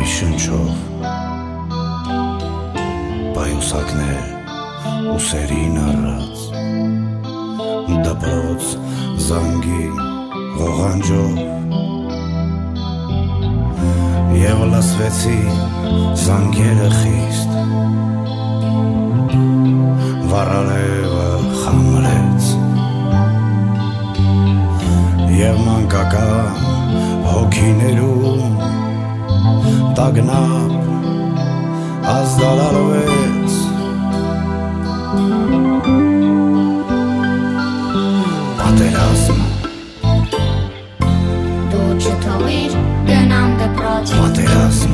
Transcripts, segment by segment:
Ջրի շնչով պայուսակներ ուսերին առած դպրոց զանգի ղողանջով և լսվեցին զանգերը խիստ վառալևը խամրեց և մանկական հոգիներում տագնապ ազդարարվեց պատերազմ դու չթողիր գնամ դպրոց պատերազմ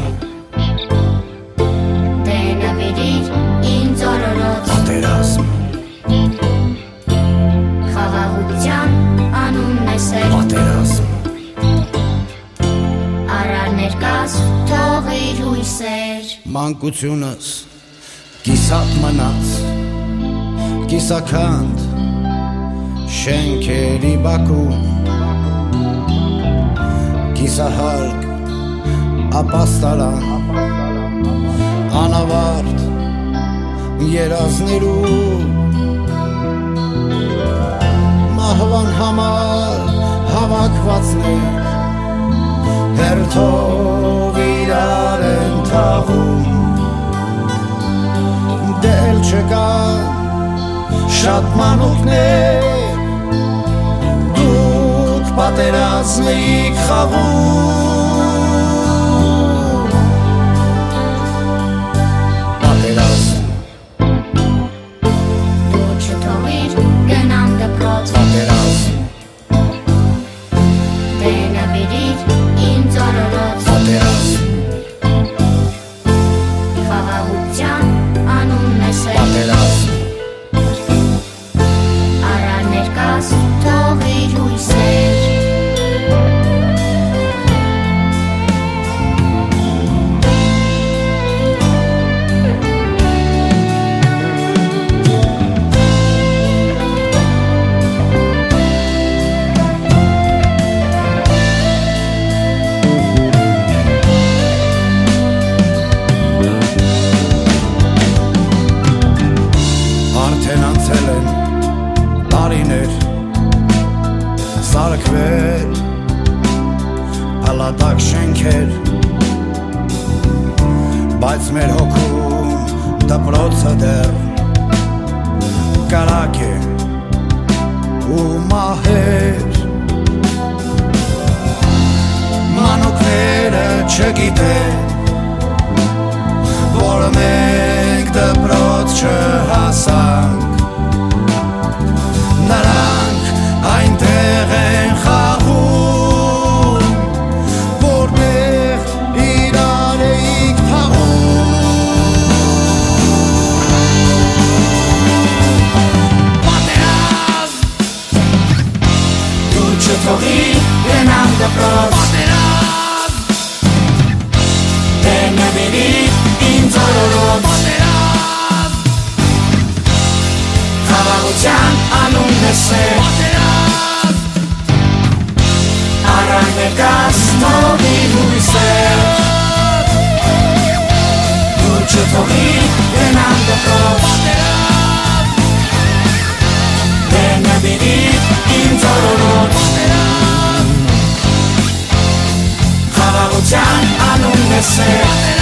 դե նվիրիր ինձ օրորոց պատերազմ խաղաղության անունն է սեր պատերազմ արար ներկաս թողիր հույսեր մանկությունս կիսատ մնաց կիսաքանդ շենքերի բակում կիսահարկ ապաստարան անավարտ երազներում մահվան համար հավաքվածներ հերթով իրար են թաղում դել չկա շատ մանուկներ դուք պատերազմ էիք խաղում պատերազմ դու չթողիր գնամ դպրոց պատերազմ դե նվիրիր ինձ օրորոց պատերազմ խաղաղության անունն է սեր պատերազմ արար ներկաս թողիր հույսեր Արդեն անցել են տարիներ սարքվել հալատակ շենքեր բայց մեր հոգում դպրոցը դեռ կարակ է ու մահեր մանուկները չգիտեն որ մենք դպրոց չհասանք նրանք այնտեղ են խաղում որտեղ իրար էիք թաղում պատերազմ դու չթողիր գնամ դպրոց պատերազմ դե նվիրիր ինձ օրորոց խաղաղության անունն է սեր արար ներկաս թողիր հույսեր դու չթողիր գնամ դպրոց դե նվիրիր ինձ օրորոց խաղաղության անունն է սեր